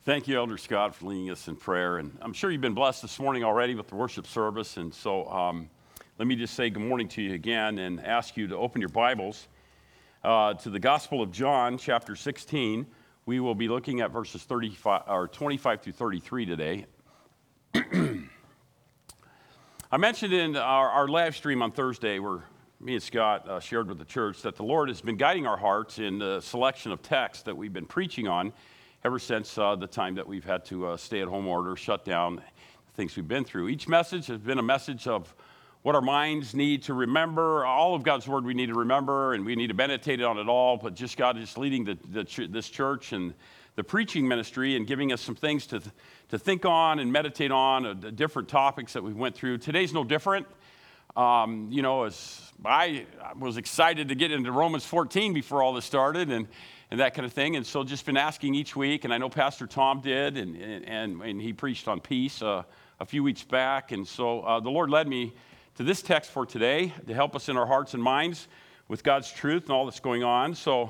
Thank you, Elder Scott, for leading us in prayer. And I'm sure you've been blessed this morning already with the worship service. And so let me just say good morning to you again and ask you to open your Bibles to the Gospel of John, chapter 16. We will be looking at verses 25 through 33 today. I mentioned in our live stream on Thursday, where me and Scott shared with the church, that the Lord has been guiding our hearts in the selection of texts that we've been preaching on ever since the time that we've had to stay at home order, shut down, the things we've been through. Each message has been a message of what our minds need to remember. All of God's word we need to remember, and we need to meditate on it all, but just God is leading this church and the preaching ministry and giving us some things to think on and meditate on, different topics that we went through. Today's no different. As I was excited to get into Romans 14 before all this started and that kind of thing. And so just been asking each week, and I know Pastor Tom did, and he preached on peace a few weeks back. And so the Lord led me to this text for today to help us in our hearts and minds with God's truth and all that's going on. So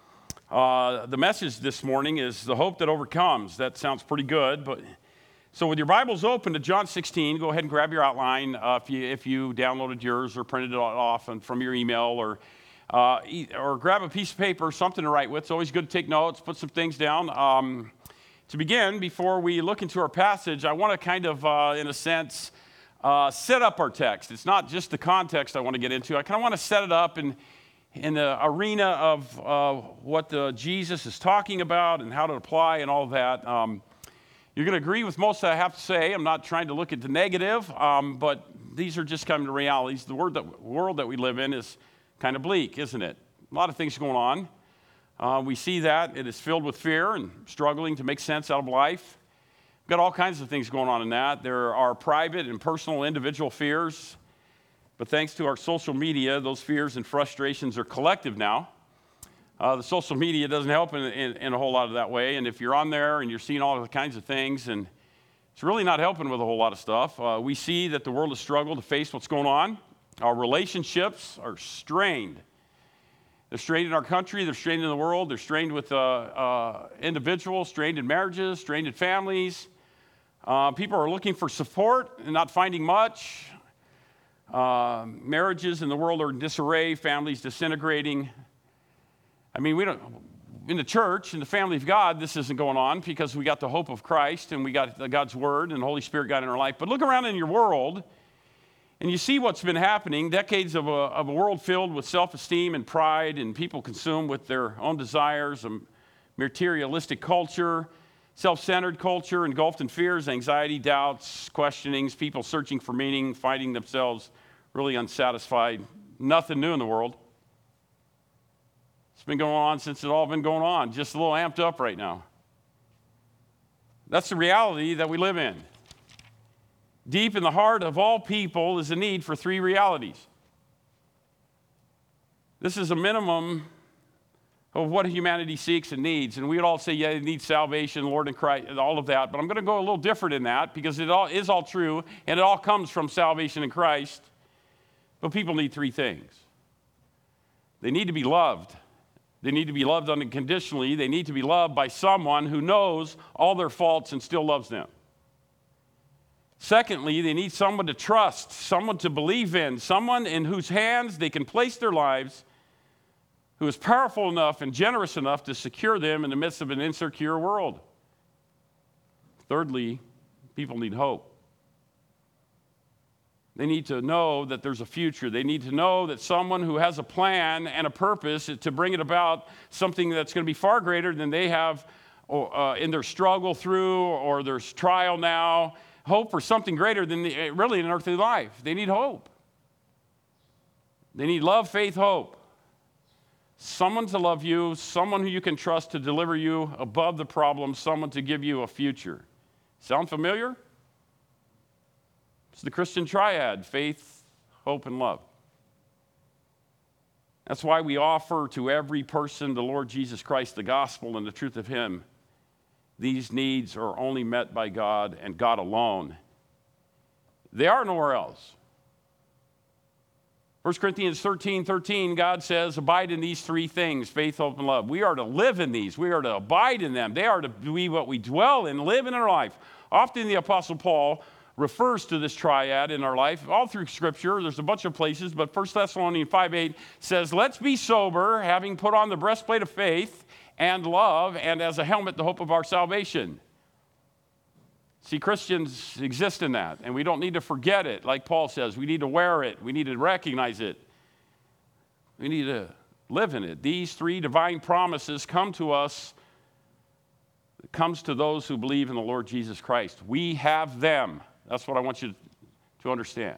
the message this morning is the hope that overcomes. That sounds pretty good, but so with your Bibles open to John 16, go ahead and grab your outline if you downloaded yours or printed it off from your email, or grab a piece of paper, something to write with. It's always good to take notes, put some things down. To begin, before we look into our passage, I want to kind of, in a sense, set up our text. It's not just the context I want to get into. I kind of want to set it up in the arena of what Jesus is talking about and how to apply and all of that. You're going to agree with most that I have to say. I'm not trying to look at the negative, but these are just kind of the realities. The world that we live in is kind of bleak, isn't it? A lot of things going on. We see that. It is filled with fear and struggling to make sense out of life. We've got all kinds of things going on in that. There are private and personal individual fears, but thanks to our social media, those fears and frustrations are collective now. The social media doesn't help in a whole lot of that way, and if you're on there and you're seeing all the kinds of things, and it's really not helping with a whole lot of stuff. We see that the world has struggled to face what's going on. Our relationships are strained. They're strained in our country, they're strained in the world, they're strained with individuals, strained in marriages, strained in families. People are looking for support and not finding much. Marriages in the world are in disarray, families disintegrating. I mean, in the church, in the family of God, this isn't going on because we got the hope of Christ and we got God's word and the Holy Spirit God in our life. But look around in your world and you see what's been happening. Decades of a world filled with self-esteem and pride, and people consumed with their own desires, a materialistic culture, self-centered culture, engulfed in fears, anxiety, doubts, questionings, people searching for meaning, finding themselves really unsatisfied. Nothing new in the world. It's been going on since it's all been going on, just a little amped up right now. That's the reality that we live in. Deep in the heart of all people is a need for three realities. This is a minimum of what humanity seeks and needs. And we would all say, yeah, it needs salvation, Lord and Christ, and all of that. But I'm going to go a little different in that because it all is all true, and it all comes from salvation in Christ. But people need three things. They need to be loved. They need to be loved unconditionally. They need to be loved by someone who knows all their faults and still loves them. Secondly, they need someone to trust, someone to believe in, someone in whose hands they can place their lives, who is powerful enough and generous enough to secure them in the midst of an insecure world. Thirdly, people need hope. They need to know that there's a future. They need to know that someone who has a plan and a purpose to bring it about, something that's going to be far greater than they have in their struggle through or their trial now. Hope for something greater than really an earthly life. They need hope. They need love, faith, hope. Someone to love you, someone who you can trust to deliver you above the problem, someone to give you a future. Sound familiar? It's the Christian triad: faith, hope, and love. That's why we offer to every person the Lord Jesus Christ, the gospel and the truth of him. These needs are only met by God and God alone. They are nowhere else. 1 Corinthians 13:13, God says, abide in these three things, faith, hope, and love. We are to live in these. We are to abide in them. They are to be what we dwell in, live in our life. Often the Apostle Paul refers to this triad in our life, all through Scripture. There's a bunch of places, but 1 Thessalonians 5:8 says, let's be sober, having put on the breastplate of faith and love, and as a helmet, the hope of our salvation. See, Christians exist in that, and we don't need to forget it. Like Paul says, we need to wear it. We need to recognize it. We need to live in it. These three divine promises come to us. It comes to those who believe in the Lord Jesus Christ. We have them. That's what I want you to understand.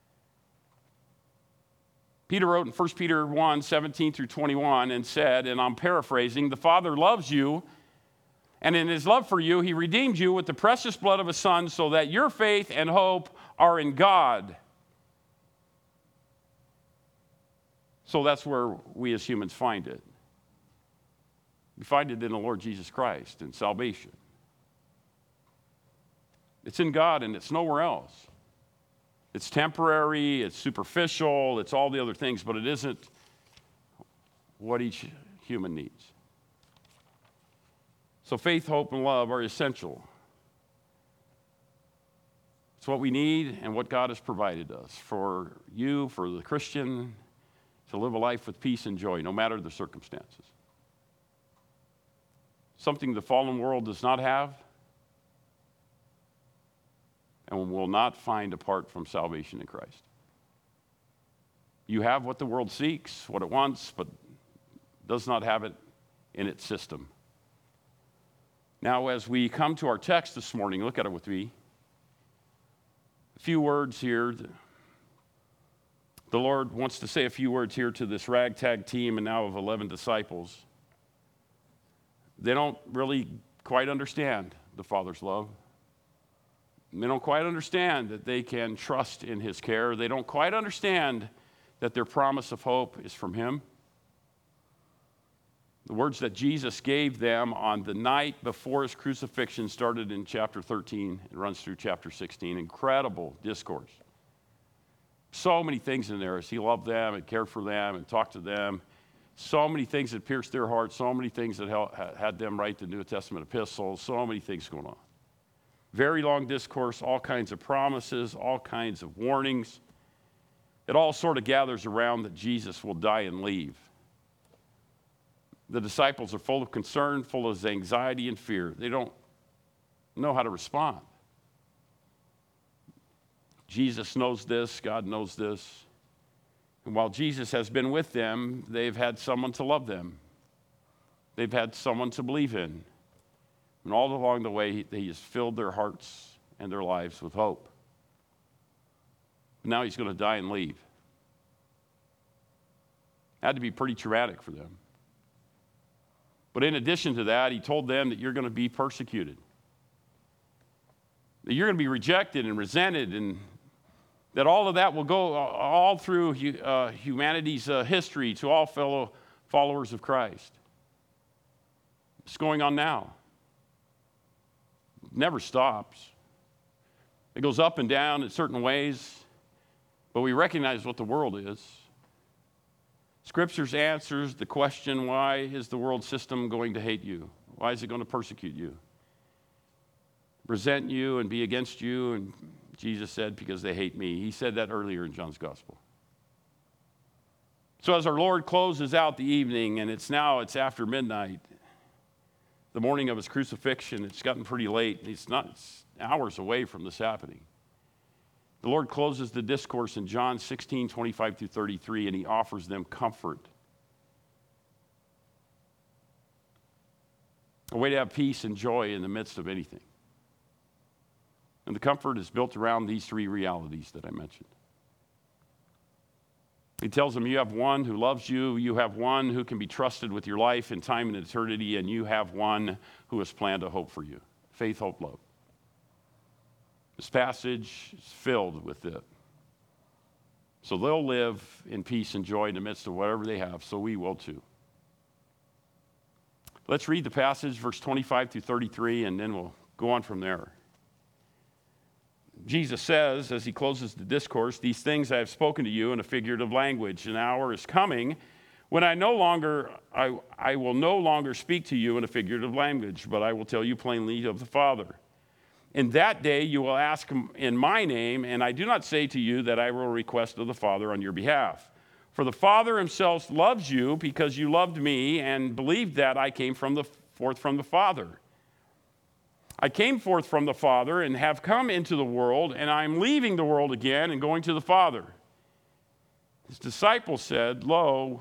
Peter wrote in 1 Peter 1:17 through 21 and said, and I'm paraphrasing, the Father loves you, and in his love for you, he redeemed you with the precious blood of his Son so that your faith and hope are in God. So that's where we as humans find it. We find it in the Lord Jesus Christ, in salvation. It's in God and it's nowhere else. It's temporary, it's superficial, it's all the other things, but it isn't what each human needs. So faith, hope, and love are essential. It's what we need and what God has provided us for you, for the Christian, to live a life with peace and joy, no matter the circumstances. Something the fallen world does not have and will not find apart from salvation in Christ. You have what the world seeks, what it wants, but does not have it in its system. Now, as we come to our text this morning, look at it with me. A few words here. The Lord wants to say a few words here to this ragtag team and now of 11 disciples. They don't really quite understand the Father's love. They don't quite understand that they can trust in his care. They don't quite understand that their promise of hope is from him. The words that Jesus gave them on the night before his crucifixion started in chapter 13. It runs through chapter 16. Incredible discourse. So many things in there as he loved them and cared for them and talked to them. So many things that pierced their hearts. So many things that had them write the New Testament epistles. So many things going on. Very long discourse, all kinds of promises, all kinds of warnings. It all sort of gathers around that Jesus will die and leave. The disciples are full of concern, full of anxiety and fear. They don't know how to respond. Jesus knows this, God knows this. And while Jesus has been with them, they've had someone to love them. They've had someone to believe in. And all along the way, he has filled their hearts and their lives with hope. But now he's going to die and leave. It had to be pretty traumatic for them. But in addition to that, he told them that you're going to be persecuted. That you're going to be rejected and resented, and that all of that will go all through humanity's history to all fellow followers of Christ. It's going on now. It never stops. It goes up and down in certain ways, but we recognize what the world is. Scriptures answers the question, why is the world system going to hate you? Why is it going to persecute you? Resent you and be against you? And Jesus said, because they hate me. He said that earlier in John's Gospel. So as our Lord closes out the evening, and it's after midnight, the morning of his crucifixion, it's gotten pretty late. It's hours away from this happening. The Lord closes the discourse in John 16:25 through 33, and he offers them comfort. A way to have peace and joy in the midst of anything. And the comfort is built around these three realities that I mentioned. He tells them, you have one who loves you, you have one who can be trusted with your life in time and eternity, and you have one who has planned a hope for you. Faith, hope, love. This passage is filled with it. So they'll live in peace and joy in the midst of whatever they have, so we will too. Let's read the passage, verse 25 through 33, and then we'll go on from there. Jesus says, as he closes the discourse, "These things I have spoken to you in a figurative language. An hour is coming when I will no longer speak to you in a figurative language, but I will tell you plainly of the Father. In that day you will ask in my name, and I do not say to you that I will request of the Father on your behalf. For the Father himself loves you because you loved me and believed that I came forth from the Father. I came forth from the Father and have come into the world, and I am leaving the world again and going to the Father." His disciples said, "Lo,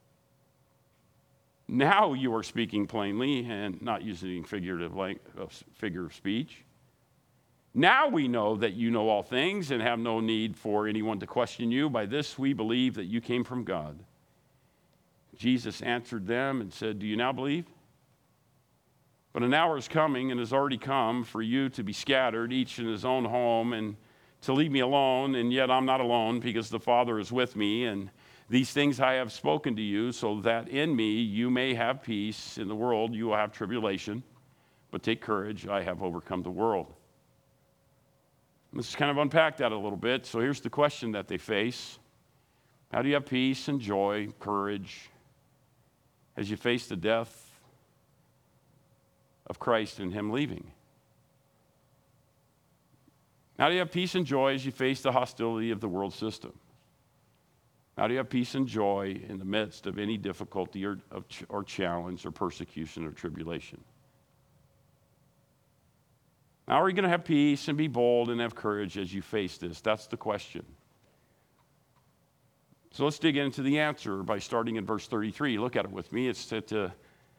now you are speaking plainly and not using figure of speech. Now we know that you know all things and have no need for anyone to question you. By this we believe that you came from God." Jesus answered them and said, "Do you now believe? But an hour is coming and has already come for you to be scattered, each in his own home, and to leave me alone. And yet I'm not alone, because the Father is with me. And these things I have spoken to you, so that in me you may have peace. In the world you will have tribulation, but take courage, I have overcome the world." Let's kind of unpack that a little bit. So here's the question that they face. How do you have peace and joy, courage, as you face the death of Christ and him leaving? How do you have peace and joy as you face the hostility of the world system? How do you have peace and joy in the midst of any difficulty or challenge or persecution or tribulation? How are you going to have peace and be bold and have courage as you face this? That's the question. So let's dig into the answer by starting in verse 33. Look at it with me. It's at the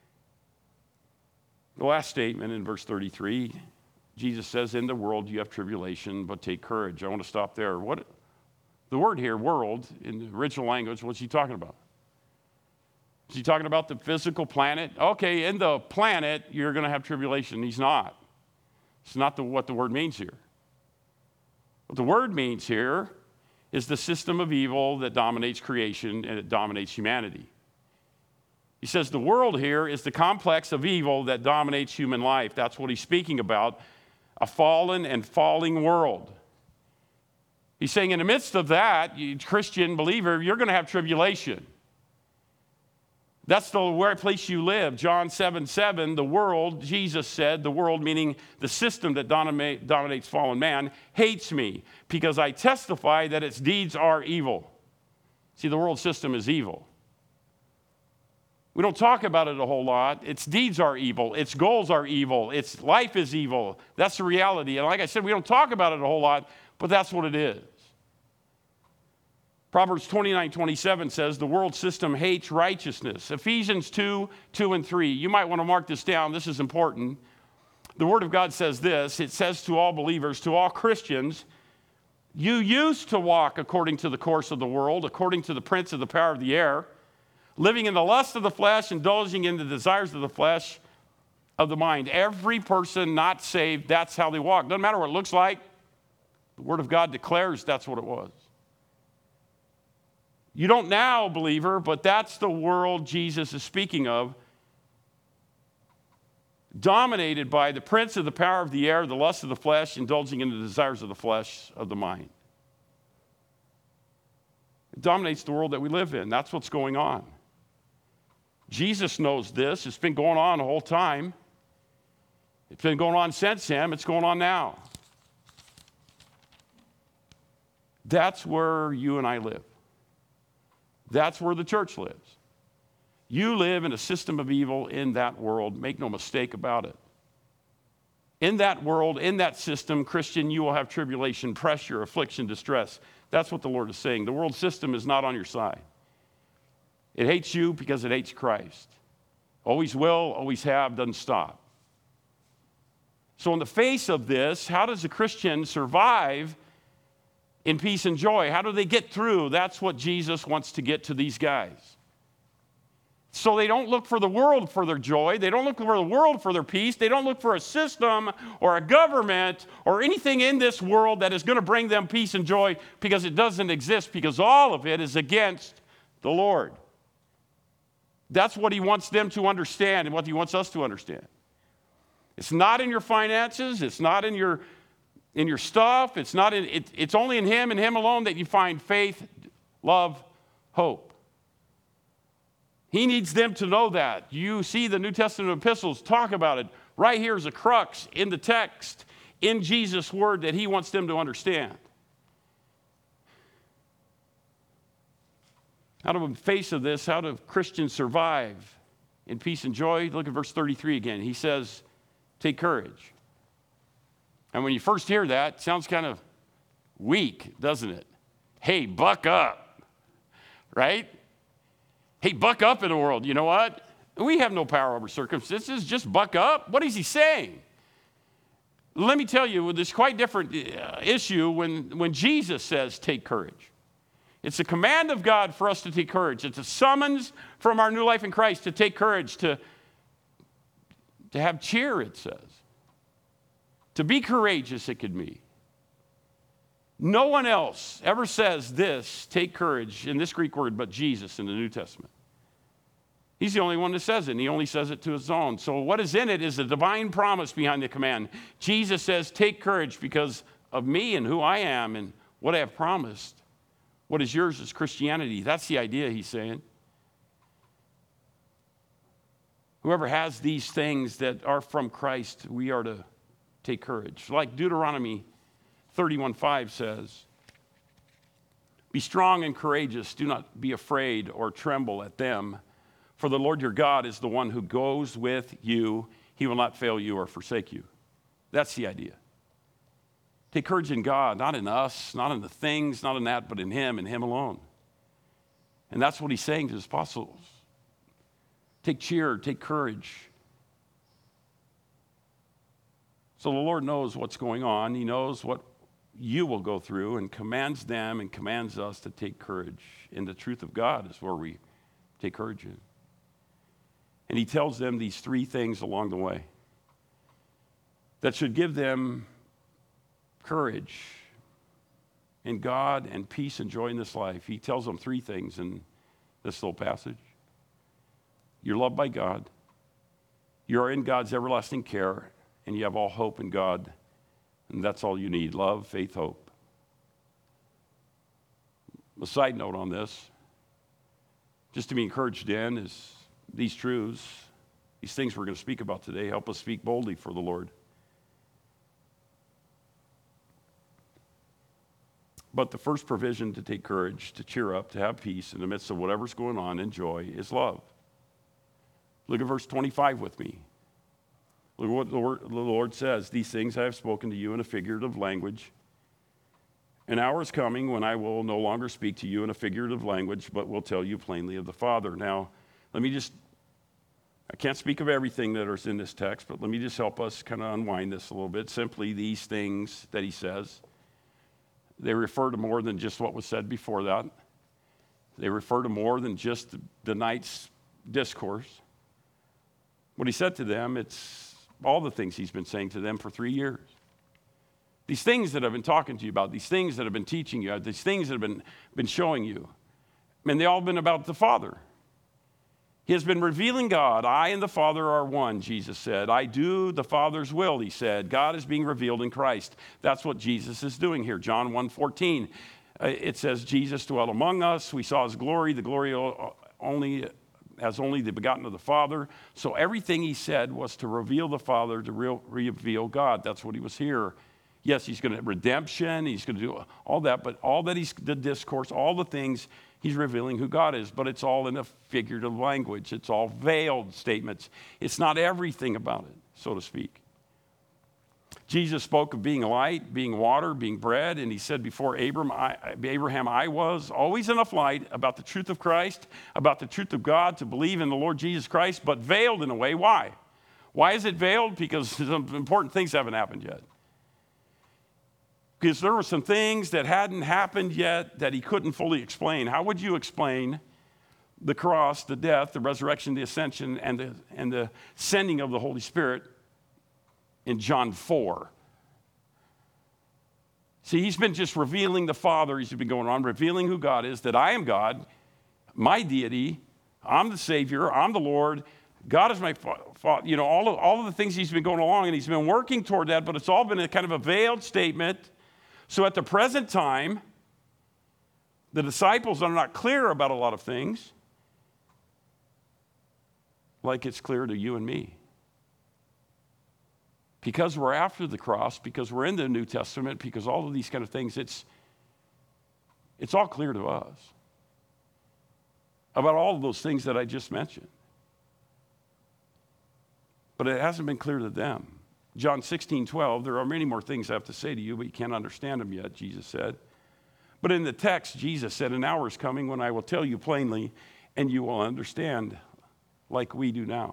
last statement in verse 33. Jesus says, "In the world you have tribulation, but take courage." I want to stop there. What the word here, world, in the original language, what's he talking about? Is he talking about the physical planet? Okay, in the planet, you're going to have tribulation. He's not. It's not what the word means here. What the word means here is the system of evil that dominates creation and it dominates humanity. He says the world here is the complex of evil that dominates human life. That's what he's speaking about, a fallen and falling world. He's saying in the midst of that, you Christian believer, you're going to have tribulation. That's the place you live. John 7:7, the world, Jesus said, the world meaning the system that dominates fallen man, hates me because I testify that its deeds are evil. See, the world system is evil. We don't talk about it a whole lot. Its deeds are evil. Its goals are evil. Its life is evil. That's the reality. And like I said, we don't talk about it a whole lot, but that's what it is. Proverbs 29:27 says, the world system hates righteousness. Ephesians 2:2-3. You might want to mark this down. This is important. The Word of God says this. It says to all believers, to all Christians, you used to walk according to the course of the world, according to the prince of the power of the air, living in the lust of the flesh, indulging in the desires of the flesh, of the mind. Every person not saved, that's how they walk. Doesn't matter what it looks like. The Word of God declares that's what it was. You don't now, believer, but that's the world Jesus is speaking of, dominated by the prince of the power of the air, the lust of the flesh, indulging in the desires of the flesh, of the mind. It dominates the world that we live in. That's what's going on. Jesus knows this. It's been going on the whole time. It's been going on since him. It's going on now. That's where you and I live. That's where the church lives. You live in a system of evil in that world. Make no mistake about it. In that world, in that system, Christian, you will have tribulation, pressure, affliction, distress. That's what the Lord is saying. The world system is not on your side. It hates you because it hates Christ. Always will, always have, doesn't stop. So in the face of this, how does a Christian survive in peace and joy? How do they get through? That's what Jesus wants to get to these guys. So they don't look for the world for their joy. They don't look for the world for their peace. They don't look for a system or a government or anything in this world that is going to bring them peace and joy, because it doesn't exist, because all of it is against the Lord. That's what he wants them to understand and what he wants us to understand. It's not in your finances. It's not in your in your stuff. It's not in, it's only in him and him alone that you find faith, love, hope. He needs them to know that. You see the New Testament epistles talk about it. Right here is a crux in the text, in Jesus' word, that he wants them to understand. Out of the face of this, how do Christians survive in peace and joy? Look at verse 33 again. He says, take courage. And when you first hear that, it sounds kind of weak, doesn't it? Hey, buck up, right? Hey, buck up in the world. You know what? We have no power over circumstances. Just buck up. What is he saying? Let me tell you, this quite different issue when Jesus says, take courage. It's a command of God for us to take courage. It's a summons from our new life in Christ to take courage, to have cheer, it says. To be courageous, it could be. No one else ever says this, take courage, in this Greek word, but Jesus in the New Testament. He's the only one that says it, and he only says it to his own. So what is in it is the divine promise behind the command. Jesus says, take courage because of me and who I am and what I have promised. What is yours is Christianity. That's the idea he's saying. Whoever has these things that are from Christ, we are to take courage. Like Deuteronomy 31:5 says, be strong and courageous. Do not be afraid or tremble at them. For the Lord your God is the one who goes with you. He will not fail you or forsake you. That's the idea. Take courage in God, not in us, not in the things, not in that, but in him and him alone. And that's what he's saying to his apostles. Take cheer, take courage. So the Lord knows what's going on. He knows what you will go through and commands them and commands us to take courage. And the truth of God is where we take courage in. And he tells them these three things along the way that should give them courage in God and peace and joy in this life. He tells them three things in this little passage. You're loved by God. You are in God's everlasting care, and you have all hope in God. And that's all you need, love, faith, hope. A side note on this, just to be encouraged in, is these truths, these things we're going to speak about today, help us speak boldly for the Lord. But the first provision to take courage, to cheer up, to have peace in the midst of whatever's going on and joy is love. Look at verse 25 with me. Look at what the Lord says. These things I have spoken to you in a figurative language. An hour is coming when I will no longer speak to you in a figurative language, but will tell you plainly of the Father. Now, I can't speak of everything that is in this text, but let me just help us kind of unwind this a little bit. Simply, these things that he says, they refer to more than just what was said before that. They refer to more than just the night's discourse. What he said to them, it's all the things he's been saying to them for 3 years. These things that I've been talking to you about, these things that I've been teaching you, these things that have been showing you, and they all been about the Father. He has been revealing God. I and the Father are one, Jesus said. I do the Father's will, he said. God is being revealed in Christ. That's what Jesus is doing here. John 1:14, it says, Jesus dwelt among us. We saw his glory, the glory only the begotten of the Father. So everything he said was to reveal the Father, to reveal God. That's what he was here. Yes, he's going to redemption. He's going to do all that. But all that the discourse, all the things, he's revealing who God is, but it's all in a figurative language. It's all veiled statements. It's not everything about it, so to speak. Jesus spoke of being light, being water, being bread, and he said before Abraham, I was always enough light about the truth of Christ, about the truth of God, to believe in the Lord Jesus Christ, but veiled in a way. Why? Why is it veiled? Because some important things haven't happened yet. Because there were some things that hadn't happened yet that he couldn't fully explain. How would you explain the cross, the death, the resurrection, the ascension, and the sending of the Holy Spirit in John 4? See, he's been just revealing the Father. He's been going on, revealing who God is, that I am God, my deity, I'm the Savior, I'm the Lord. God is my father. You know, all of the things he's been going along, and he's been working toward that, but it's all been a kind of a veiled statement. So at the present time, the disciples are not clear about a lot of things, like it's clear to you and me. Because we're after the cross, because we're in the New Testament, because all of these kind of things, it's all clear to us about all of those things that I just mentioned. But it hasn't been clear to them. John 16:12, there are many more things I have to say to you, but you can't understand them yet, Jesus said. But in the text, Jesus said, an hour is coming when I will tell you plainly, and you will understand like we do now.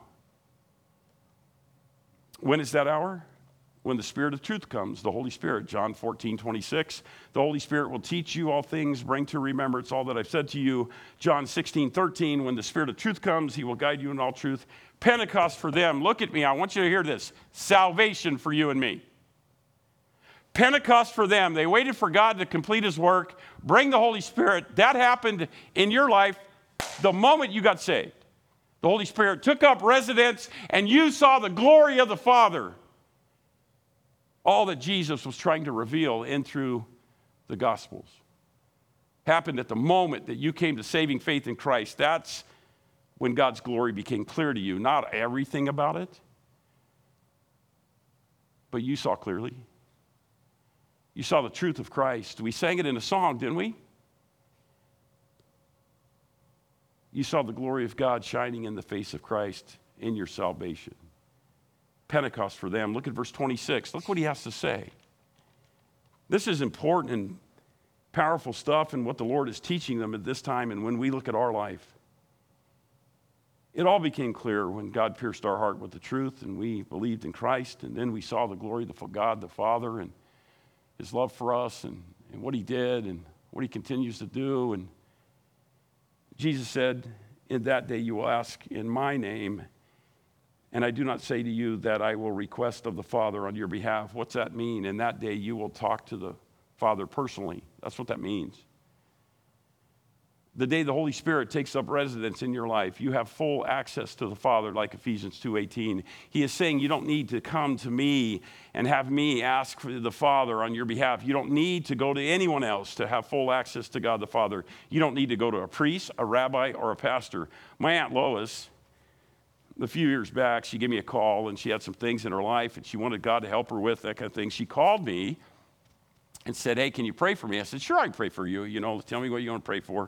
When is that hour? When the Spirit of truth comes, the Holy Spirit. John 14:26, the Holy Spirit will teach you all things, bring to remembrance all that I've said to you. John 16:13, when the Spirit of truth comes, he will guide you in all truth. Pentecost for them, look at me, I want you to hear this. Salvation for you and me. Pentecost for them, they waited for God to complete his work, bring the Holy Spirit. That happened in your life the moment you got saved. The Holy Spirit took up residence, and you saw the glory of the Father. All that Jesus was trying to reveal in through the Gospels happened at the moment that you came to saving faith in Christ. That's when God's glory became clear to you. Not everything about it, but you saw clearly. You saw the truth of Christ. We sang it in a song, didn't we? You saw the glory of God shining in the face of Christ in your salvation. Pentecost for them. Look at verse 26. Look what he has to say. This is important and powerful stuff, and what the Lord is teaching them at this time, and when we look at our life. It all became clear when God pierced our heart with the truth, and we believed in Christ, and then we saw the glory of God the Father and his love for us, and what he did and what he continues to do. And Jesus said, in that day you will ask in my name, and I do not say to you that I will request of the Father on your behalf. What's that mean? In that day you will talk to the Father personally. That's what that means. The day the Holy Spirit takes up residence in your life, you have full access to the Father, like Ephesians 2:18. He is saying you don't need to come to me and have me ask for the Father on your behalf. You don't need to go to anyone else to have full access to God the Father. You don't need to go to a priest, a rabbi, or a pastor. My Aunt Lois, a few years back, she gave me a call, and she had some things in her life, and she wanted God to help her with that kind of thing. She called me and said, hey, can you pray for me? I said, sure, I can pray for you. You know, tell me what you want to pray for.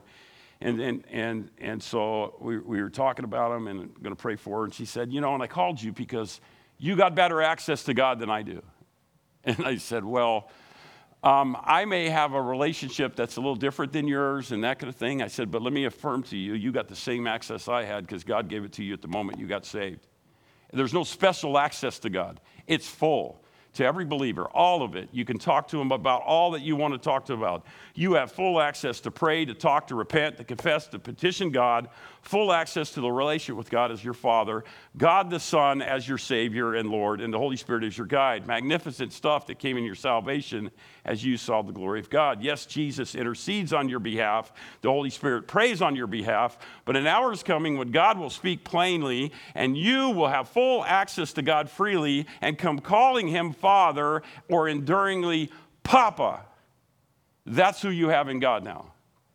And so we were talking about him and going to pray for her. And she said, you know, and I called you because you got better access to God than I do. And I said, well, I may have a relationship that's a little different than yours and that kind of thing. I said, but let me affirm to you, you got the same access I had because God gave it to you at the moment you got saved. There's no special access to God. It's full. To every believer, all of it. You can talk to them about all that you want to talk to about. You have full access to pray, to talk, to repent, to confess, to petition God, full access to the relationship with God as your Father, God the Son as your Savior and Lord, and the Holy Spirit as your guide. Magnificent stuff that came in your salvation as you saw the glory of God. Yes, Jesus intercedes on your behalf. The Holy Spirit prays on your behalf, but an hour is coming when God will speak plainly, and you will have full access to God freely and come calling him Father, or enduringly Papa. That's who you have in God now.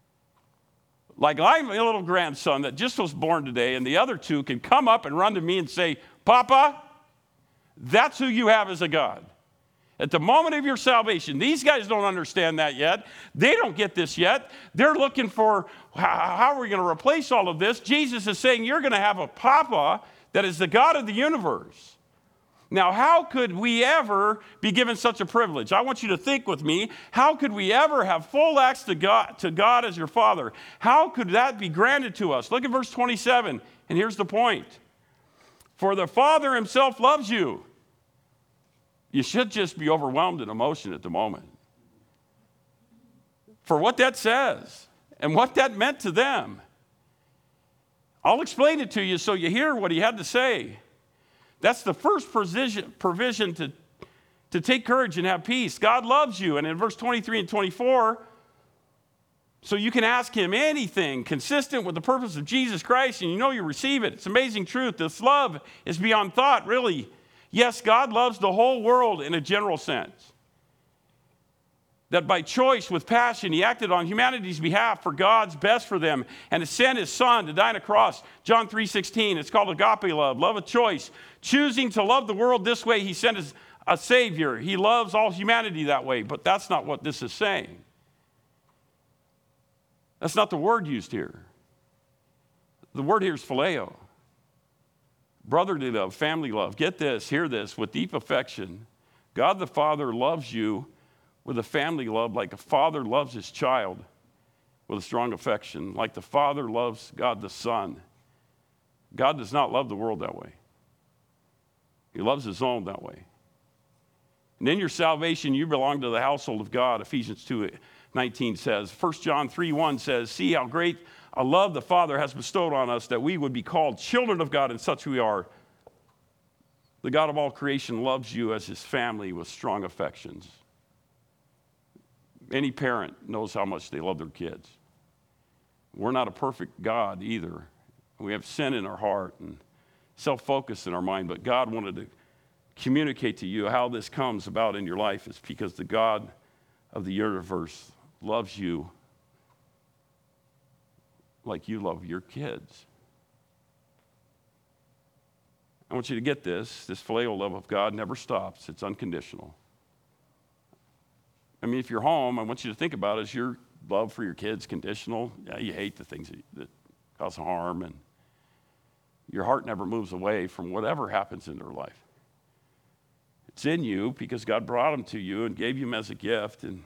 Like I'm a little grandson that just was born today, and the other two can come up and run to me and say, Papa. That's who you have as a God. At the moment of your salvation, these guys don't understand that yet. They don't get this yet. They're looking for, how are we going to replace all of this? Jesus is saying, you're going to have a Papa that is the God of the universe. Now, how could we ever be given such a privilege? I want you to think with me. How could we ever have full access to God as your Father? How could that be granted to us? Look at verse 27, and here's the point. For the Father himself loves you. You should just be overwhelmed in emotion at the moment. For what that says and what that meant to them. I'll explain it to you so you hear what he had to say. That's the first provision to take courage and have peace. God loves you. And in verse 23 and 24, So you can ask him anything consistent with the purpose of Jesus Christ, and you know you receive it. It's amazing truth. This love is beyond thought, really. Yes, God loves the whole world in a general sense. That by choice, with passion, he acted on humanity's behalf for God's best for them and to send his son to die on a cross. John 3:16, it's called agape love of choice. Choosing to love the world this way, he sent a Savior. He loves all humanity that way, but that's not what this is saying. That's not the word used here. The word here is phileo. Brotherly love, family love. Get this, hear this, with deep affection. God the Father loves you with a family love like a father loves his child with a strong affection, like the Father loves God the Son. God does not love the world that way. He loves his own that way. And in your salvation, you belong to the household of God, Ephesians 2:19 says. 1 John 3:1 says, see how great a love the Father has bestowed on us that we would be called children of God, and such we are. The God of all creation loves you as his family with strong affections. Any parent knows how much they love their kids. We're not a perfect God either. We have sin in our heart and self-focus in our mind, but God wanted to communicate to you how this comes about in your life. It's because the God of the universe loves you like you love your kids. I want you to get this. This phileo love of God never stops. It's unconditional. I mean, if you're home, I want you to think about it. Is your love for your kids conditional? Yeah, you hate the things that cause harm, and your heart never moves away from whatever happens in their life. It's in you because God brought them to you and gave them as a gift. And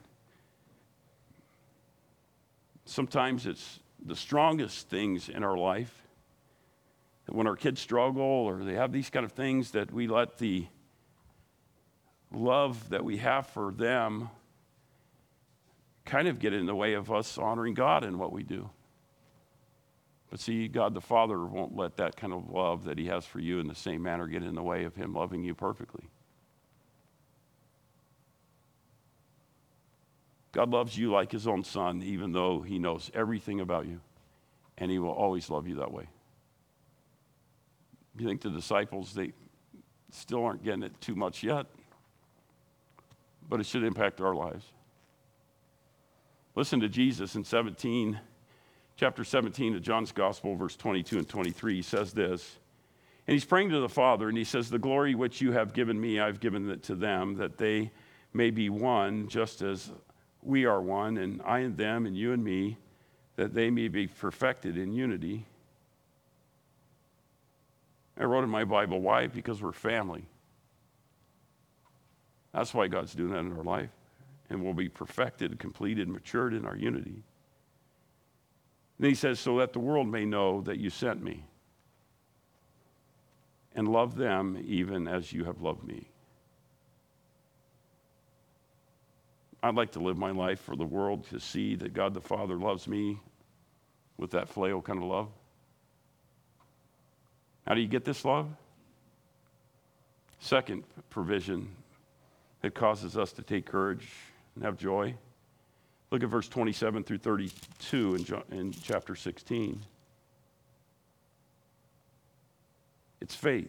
sometimes it's the strongest things in our life. That when our kids struggle or they have these kind of things, that we let the love that we have for them kind of get in the way of us honoring God in what we do. But see, God the Father won't let that kind of love that he has for you in the same manner get in the way of him loving you perfectly. God loves you like his own son, even though he knows everything about you, and he will always love you that way. You think the disciples, they still aren't getting it too much yet, but it should impact our lives. Listen to Jesus in chapter 17 of John's Gospel, verse 22 and 23. He says this, and he's praying to the Father, and he says, the glory which you have given me, I've given it to them, that they may be one, just as we are one, and I and them, and you and me, that they may be perfected in unity. I wrote in my Bible, why? Because we're family. That's why God's doing that in our life. And we'll be perfected, completed, matured in our unity. Then he says, so that the world may know that you sent me and love them even as you have loved me. I'd like to live my life for the world to see that God the Father loves me with that phileo kind of love. How do you get this love? Second provision that causes us to take courage and have joy. Look at verse 27 through 32 in chapter 16. It's faith.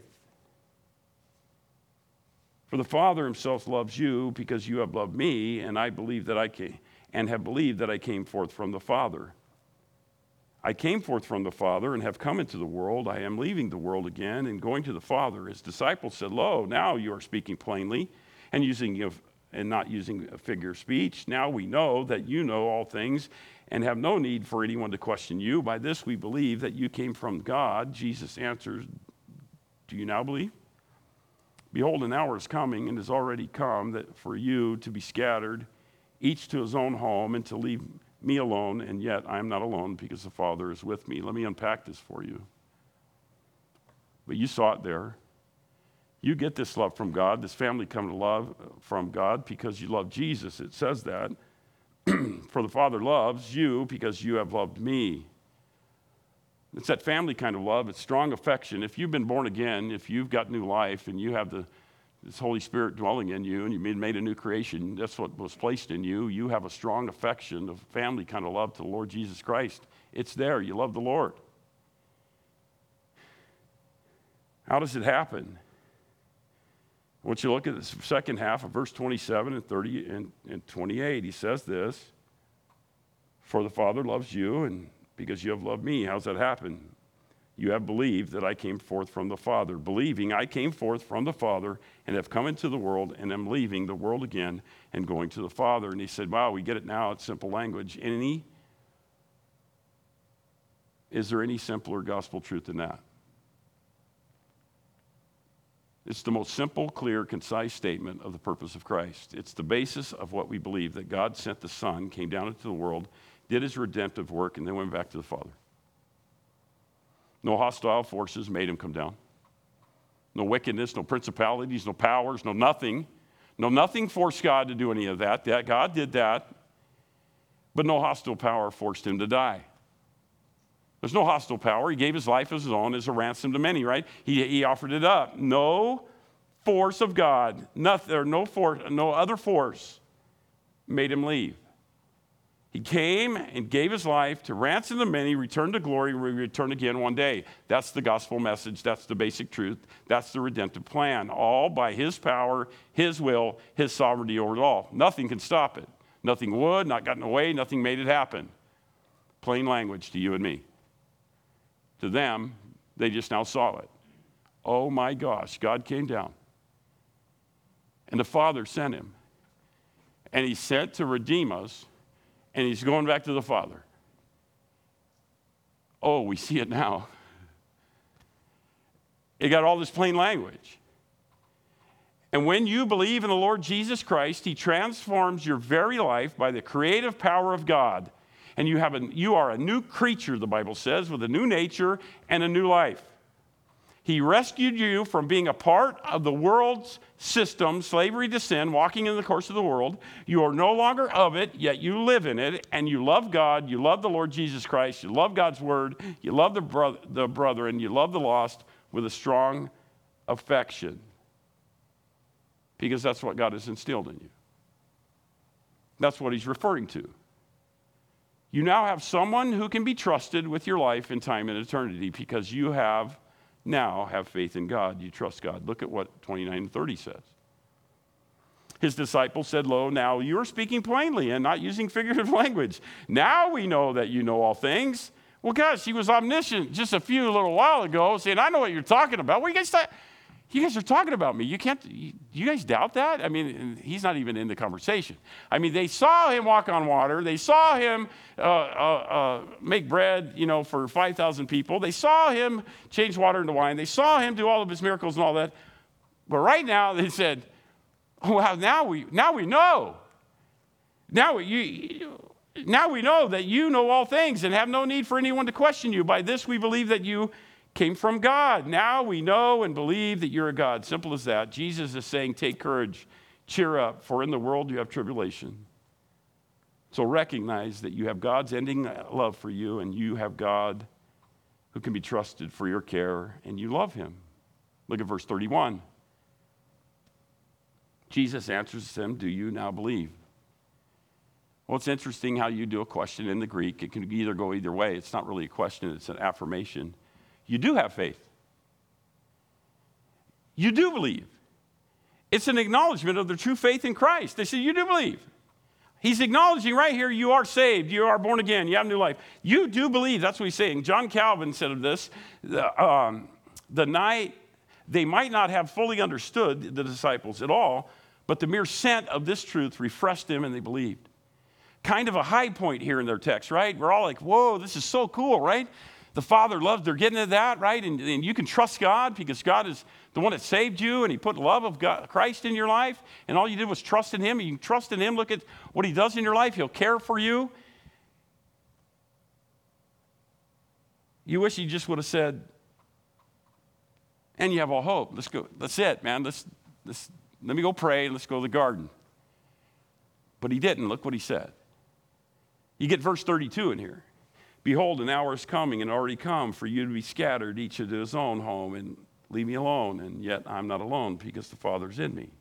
For the Father himself loves you because you have loved me, and I believe that I came, and have believed that I came forth from the Father. I came forth from the Father and have come into the world. I am leaving the world again and going to the Father. His disciples said, lo, now you are speaking plainly and not using a figure of speech. Now we know that you know all things and have no need for anyone to question you. By this we believe that you came from God. Jesus answers, do you now believe? Behold, an hour is coming and has already come that for you to be scattered, each to his own home, and to leave me alone, and yet I am not alone because the Father is with me. Let me unpack this for you. But you saw it there. You get this love from God, this family come to love from God because you love Jesus. It says that. For the Father loves you because you have loved me. It's that family kind of love. It's strong affection. If you've been born again, if you've got new life and you have the This Holy Spirit dwelling in you, and you made a new creation. That's what was placed in you. You have a strong affection of family kind of love to the Lord Jesus Christ. It's there. You love the Lord. How does it happen? I want you to look at the second half of verse 27 and 30 and 28. He says this, for the Father loves you, and because you have loved me. How's that happen? You have believed that I came forth from the Father. Believing I came forth from the Father and have come into the world and am leaving the world again and going to the Father. And he said, wow, we get it now. It's simple language. Is there any simpler gospel truth than that? It's the most simple, clear, concise statement of the purpose of Christ. It's the basis of what we believe, that God sent the Son, came down into the world, did his redemptive work, and then went back to the Father. No hostile forces made him come down. No wickedness, no principalities, no powers, no nothing. No nothing forced God to do any of that. God did that, but no hostile power forced him to die. There's no hostile power. He gave his life as his own as a ransom to many, right? He offered it up. No force of God, no other force made him leave. He came and gave his life to ransom the many, return to glory, and return again one day. That's the gospel message. That's the basic truth. That's the redemptive plan. All by his power, his will, his sovereignty over it all. Nothing can stop it. Nothing would, not got in the way, nothing made it happen. Plain language to you and me. To them, they just now saw it. Oh my gosh, God came down. And the Father sent him. And he sent to redeem us. And he's going back to the Father. Oh, we see it now. It got all this plain language. And when you believe in the Lord Jesus Christ, he transforms your very life by the creative power of God. And you are a new creature, the Bible says, with a new nature and a new life. He rescued you from being a part of the world's system, slavery to sin, walking in the course of the world. You are no longer of it, yet you live in it, and you love God, you love the Lord Jesus Christ, you love God's word, you love the brethren, you love the lost with a strong affection. Because that's what God has instilled in you. That's what he's referring to. You now have someone who can be trusted with your life in time and eternity because you have faith in God. You trust God. Look at what 29 and 30 says. His disciples said, lo, now you are speaking plainly and not using figurative language. Now we know that you know all things. Well, gosh, he was omniscient just a little while ago saying, I know what you're talking about. What are you guys talking? You guys are talking about me. You guys doubt that? I mean, he's not even in the conversation. I mean, they saw him walk on water. They saw him make bread, for 5,000 people. They saw him change water into wine. They saw him do all of his miracles and all that. But right now, they said, well, now we know. Now we know that you know all things and have no need for anyone to question you. By this we believe that you came from God. Now we know and believe that you're a God. Simple as that. Jesus is saying, take courage, cheer up, for in the world you have tribulation. So recognize that you have God's ending love for you, and you have God who can be trusted for your care, and you love him. Look at verse 31. Jesus answers them, do you now believe? Well, it's interesting how you do a question in the Greek. It can either go either way. It's not really a question, it's an affirmation. You do have faith. You do believe. It's an acknowledgement of the true faith in Christ. They say, you do believe. He's acknowledging right here, you are saved, you are born again, you have new life. You do believe, that's what he's saying. John Calvin said of this, the night they might not have fully understood the disciples at all, but the mere scent of this truth refreshed them and they believed. Kind of a high point here in their text, right? We're all like, whoa, this is so cool, right? The Father loves, they're getting to that, right? And you can trust God because God is the one that saved you and he put love of God, Christ in your life. And all you did was trust in him. And you can trust in him. Look at what he does in your life. He'll care for you. You wish he just would have said, and you have all hope. Let's go. That's it, man. Let me go pray and let's go to the garden. But he didn't. Look what he said. You get verse 32 in here. Behold, an hour is coming and already come for you to be scattered, each into his own home. And leave me alone, and yet I'm not alone because the Father's in me.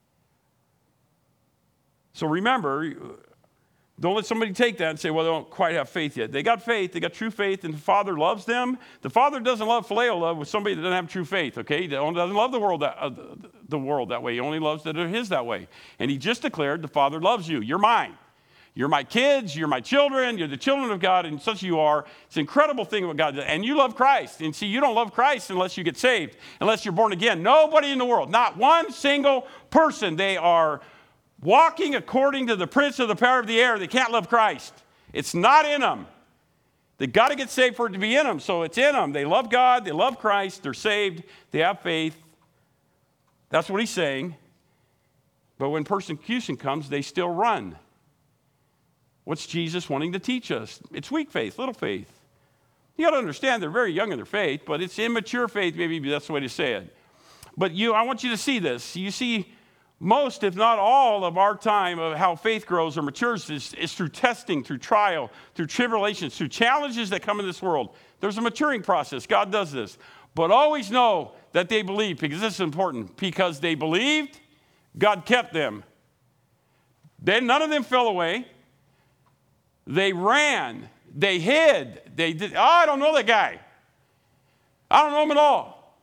So remember, don't let somebody take that and say, well, they don't quite have faith yet. They got faith, they got true faith, and the Father loves them. The Father doesn't love phileo love with somebody that doesn't have true faith, okay? He doesn't love the world that way. He only loves that are his that way. And he just declared the Father loves you. You're mine. You're my kids, you're my children, you're the children of God, and such you are. It's an incredible thing what God does. And you love Christ. And see, you don't love Christ unless you get saved, unless you're born again. Nobody in the world, not one single person, they are walking according to the prince of the power of the air. They can't love Christ. It's not in them. They've got to get saved for it to be in them. So it's in them. They love God. They love Christ. They're saved. They have faith. That's what he's saying. But when persecution comes, they still run. What's Jesus wanting to teach us? It's weak faith, little faith. You got to understand they're very young in their faith, but it's immature faith. Maybe that's the way to say it. But I want you to see this. You see, most, if not all, of our time of how faith grows or matures is through testing, through trial, through tribulations, through challenges that come in this world. There's a maturing process. God does this. But always know that they believe, because this is important. Because they believed, God kept them. Then none of them fell away. They ran. They hid. They did. Oh, I don't know that guy. I don't know him at all.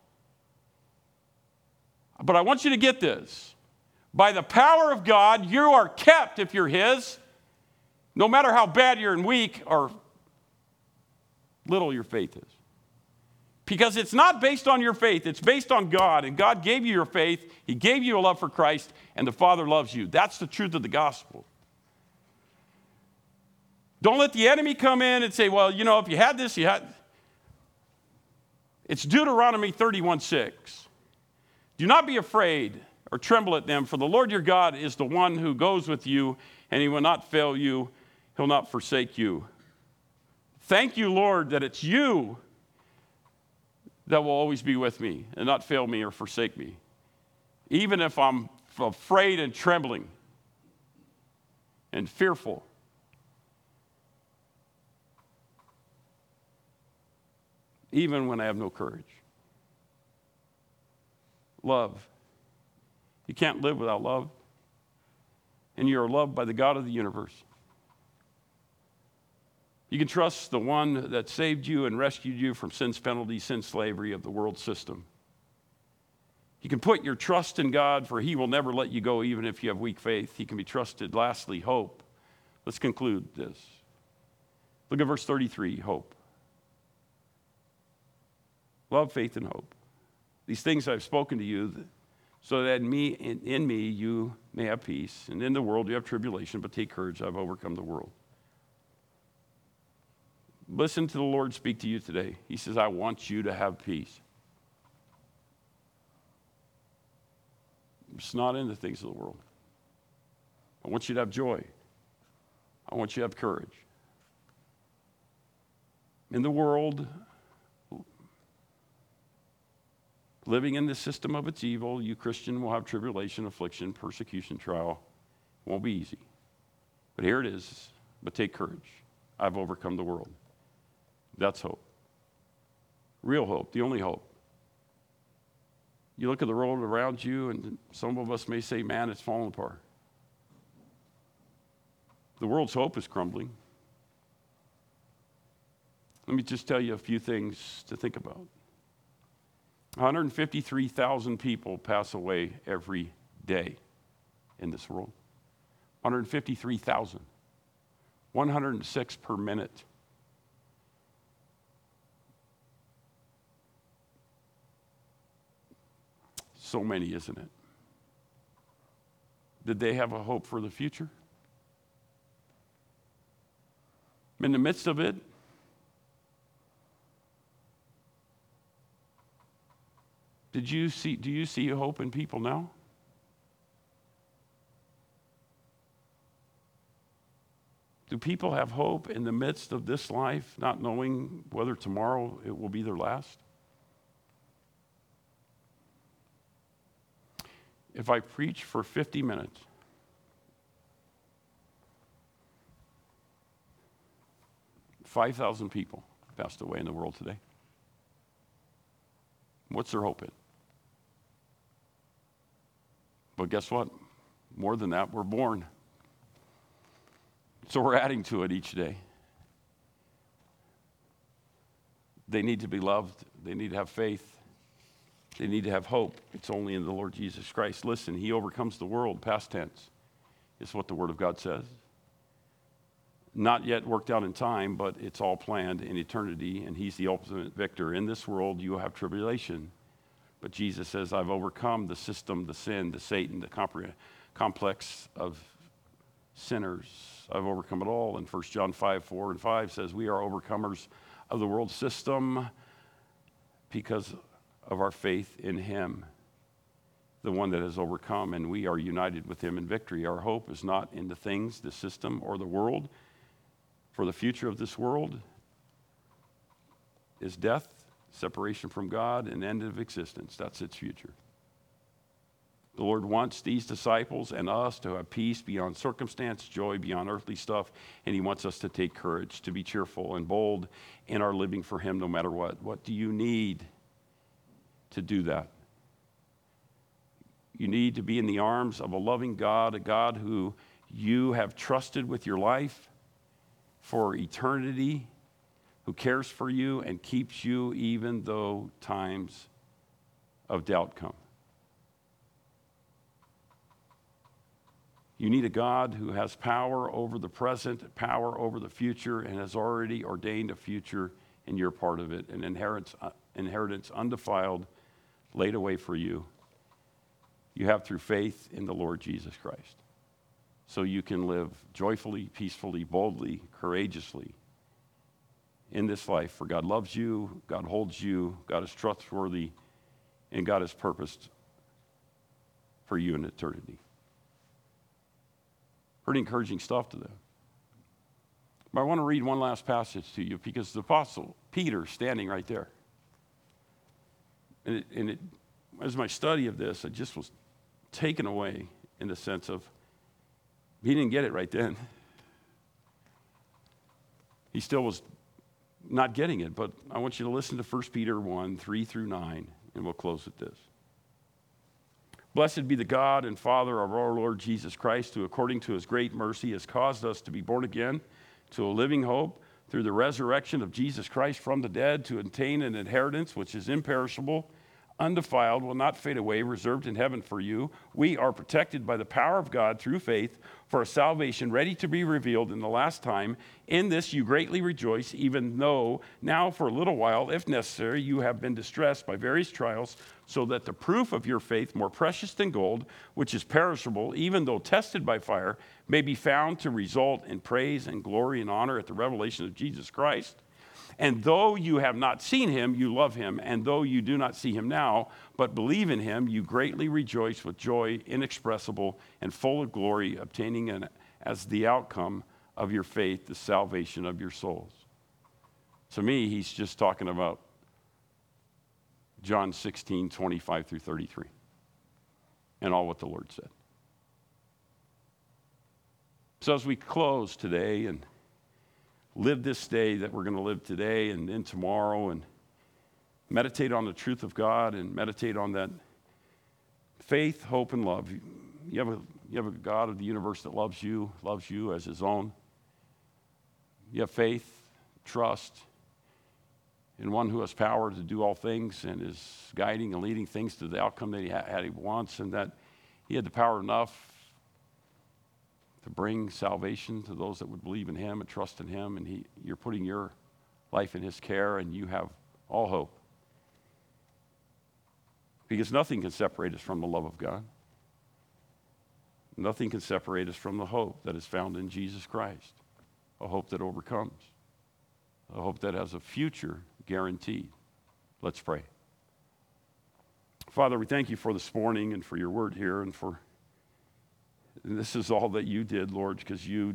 But I want you to get this. By the power of God, you are kept if you're his, no matter how bad you're and weak or little your faith is. Because it's not based on your faith, it's based on God. And God gave you your faith, he gave you a love for Christ, and the Father loves you. That's the truth of the gospel. Don't let the enemy come in and say, well, if you had this, you had. It's Deuteronomy 31:6. Do not be afraid or tremble at them, for the Lord your God is the one who goes with you, and he will not fail you. He'll not forsake you. Thank you, Lord, that it's you that will always be with me and not fail me or forsake me. Even if I'm afraid and trembling and fearful. Even when I have no courage. Love. You can't live without love. And you are loved by the God of the universe. You can trust the one that saved you and rescued you from sin's penalty, sin slavery of the world system. You can put your trust in God, for he will never let you go even if you have weak faith. He can be trusted. Lastly, hope. Let's conclude this. Look at verse 33, hope. Love, faith, and hope. These things I've spoken to you, so that in me you may have peace. And in the world you have tribulation, but take courage, I've overcome the world. Listen to the Lord speak to you today. He says, I want you to have peace. It's not in the things of the world. I want you to have joy. I want you to have courage. In the world, living in the system of its evil, you Christian will have tribulation, affliction, persecution, trial. It won't be easy. But here it is. But take courage. I've overcome the world. That's hope. Real hope, the only hope. You look at the world around you, and some of us may say, man, it's falling apart. The world's hope is crumbling. Let me just tell you a few things to think about. 153,000 people pass away every day in this world. 153,000. 106 per minute. So many, isn't it? Did they have a hope for the future? In the midst of it, do you see hope in people now? Do people have hope in the midst of this life, not knowing whether tomorrow it will be their last? If I preach for 50 minutes, $5,000 people passed away in the world today. What's their hope in? But guess what? More than that, we're born. So we're adding to it each day. They need to be loved. They need to have faith. They need to have hope. It's only in the Lord Jesus Christ. Listen, he overcomes the world, past tense, is what the Word of God says. Not yet worked out in time, but it's all planned in eternity, and he's the ultimate victor. In this world, you have tribulation. But Jesus says, I've overcome the system, the sin, the Satan, the complex of sinners. I've overcome it all. And 1 John 5:4-5 says, we are overcomers of the world system because of our faith in him, the one that has overcome, and we are united with him in victory. Our hope is not in the things, the system, or the world. For the future of this world is death, separation from God, and end of existence. That's its future. The Lord wants these disciples and us to have peace beyond circumstance, joy beyond earthly stuff, and he wants us to take courage, to be cheerful and bold in our living for him no matter what. What do you need to do that? You need to be in the arms of a loving God, a God who you have trusted with your life for eternity, who cares for you and keeps you even though times of doubt come. You need a God who has power over the present, power over the future, and has already ordained a future, and you're part of it, an inheritance undefiled, laid away for you. You have through faith in the Lord Jesus Christ. So you can live joyfully, peacefully, boldly, courageously in this life. For God loves you, God holds you, God is trustworthy, and God has purposed for you in eternity. Pretty encouraging stuff to them. But I want to read one last passage to you because the Apostle Peter standing right there. And as my study of this, I just was taken away in the sense of he didn't get it right then. He still was not getting it, but I want you to listen to 1 Peter 1:3-9, and we'll close with this. Blessed be the God and Father of our Lord Jesus Christ, who according to his great mercy has caused us to be born again to a living hope through the resurrection of Jesus Christ from the dead, to attain an inheritance which is imperishable, undefiled, will not fade away, reserved in heaven for you. We are protected by the power of God through faith for a salvation ready to be revealed in the last time. In this you greatly rejoice, even though now for a little while, if necessary, you have been distressed by various trials, so that the proof of your faith, more precious than gold, which is perishable, even though tested by fire, may be found to result in praise and glory and honor at the revelation of Jesus Christ. And though you have not seen him, you love him. And though you do not see him now, but believe in him, you greatly rejoice with joy inexpressible and full of glory, obtaining as the outcome of your faith the salvation of your souls. To me, he's just talking about John 16:25-33 and all what the Lord said. So as we close today and live this day that we're going to live today and then tomorrow, and meditate on the truth of God and meditate on that faith, hope, and love. You have a God of the universe that loves you as his own. You have faith, trust in one who has power to do all things and is guiding and leading things to the outcome that he wants, and that he had the power enough to bring salvation to those that would believe in him and trust in him, and you're putting your life in his care, and you have all hope. Because nothing can separate us from the love of God. Nothing can separate us from the hope that is found in Jesus Christ, a hope that overcomes, a hope that has a future guaranteed. Let's pray. Father, we thank you for this morning and for your word here, and this is all that you did, Lord, because you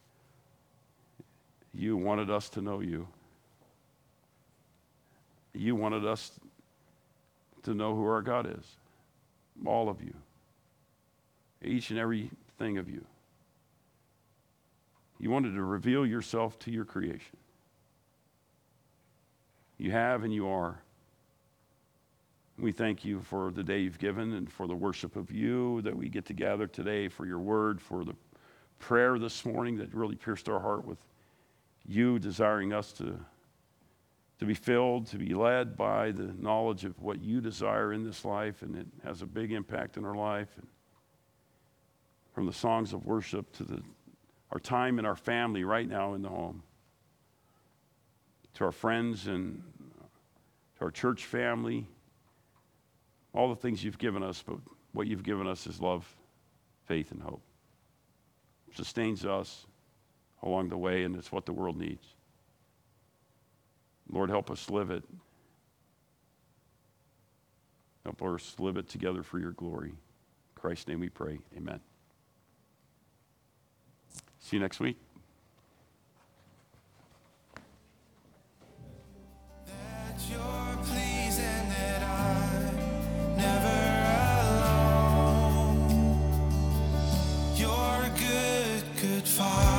wanted us to know you. You wanted us to know who our God is, all of you, each and every thing of you. You wanted to reveal yourself to your creation. You have and you are. We thank you for the day you've given and for the worship of you, that we get to gather today, for your word, for the prayer this morning that really pierced our heart with you desiring us to be filled, to be led by the knowledge of what you desire in this life, and it has a big impact in our life. And from the songs of worship to our time in our family right now in the home, to our friends and to our church family, all the things you've given us, but what you've given us is love, faith, and hope. It sustains us along the way, and it's what the world needs. Lord, help us live it. Help us live it together for your glory. In Christ's name we pray. Amen. See you next week. That you're pleased and that I'm never alone. You're a good, good Father.